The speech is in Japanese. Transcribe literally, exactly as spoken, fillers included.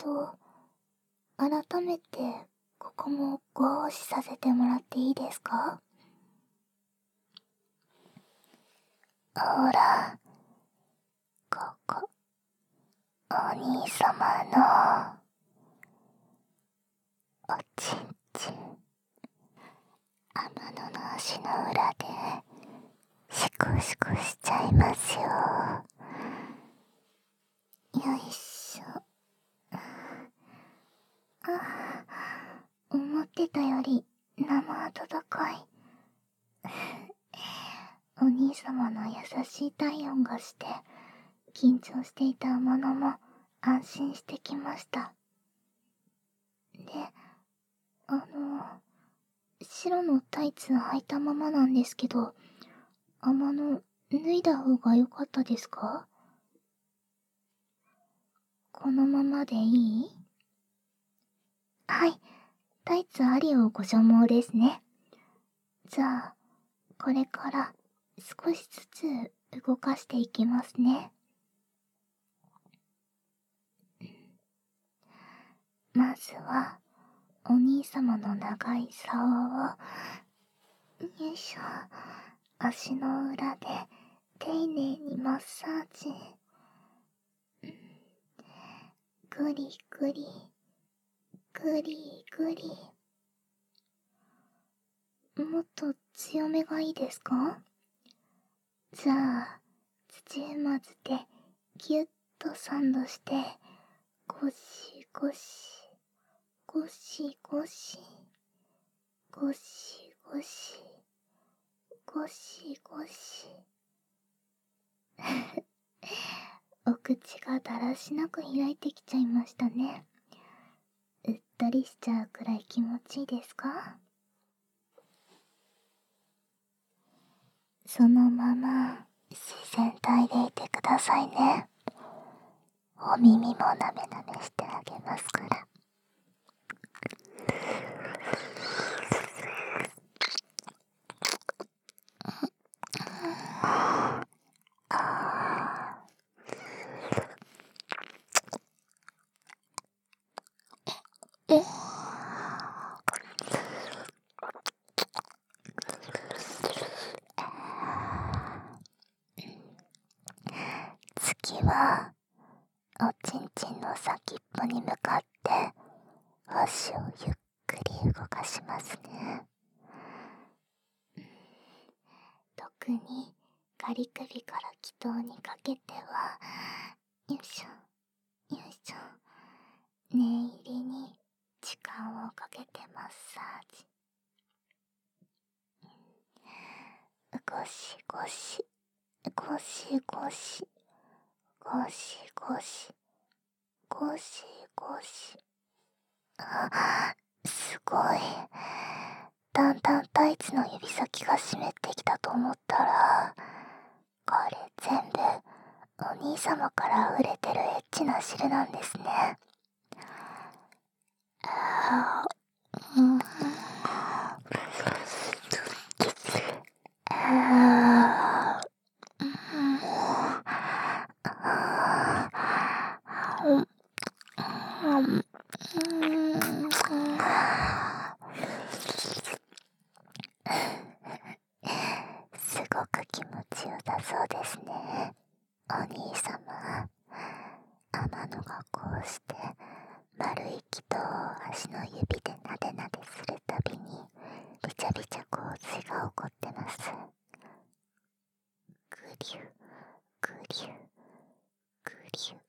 と、改めて、ここもご奉仕させてもらっていいですか？ほら、ここ、お兄様の、おちんちん、天野の足の裏で、シコシコしちゃいますよ。よいしょ。あ、思ってたより生温かい。お兄様の優しい体温がして、緊張していたものも安心してきました。で、あの、白のタイツ履いたままなんですけど、天野、脱いだ方が良かったですか？このままでいい？はい、タイツありをご所望ですね。じゃあ、これから少しずつ動かしていきますね。まずは、お兄様の長い竿を、よいしょ、足の裏で丁寧にマッサージ。ぐりぐり、ぐりぐり。もっと強めがいいですか？じゃあ、土踏まずでぎゅっとサンドして、ゴシゴシ、ゴシゴシ、ゴシゴシ、ゴシゴシ。お口がだらしなく開いてきちゃいましたね。うっとりしちゃうくらい気持ちいいですか？そのまま自然体でいてくださいね。お耳もなめなめしてあげますから。次は、おちんちんの先っぽに向かって足をゆっくり動かしますね。特にガリ首から気頭にかけては、よいしょ、よいしょ、念入りに時間をかけてマッサージ。ゴシゴシ、ゴシゴシ、ゴシゴシ、ゴシゴシ。あ、すごい。だんだんタイツの指先が湿ってきたと思ったら、これ全部お兄様から溢れてるエッチな汁なんですね。あー、うん、あー、うん、うん、すごく気持ちよさそうですね。お兄様、天野がこうして丸い気と足の指でなでなでするたびにびちゃびちゃ洪水が起こってます。ぐりゅぐりゅぐりゅ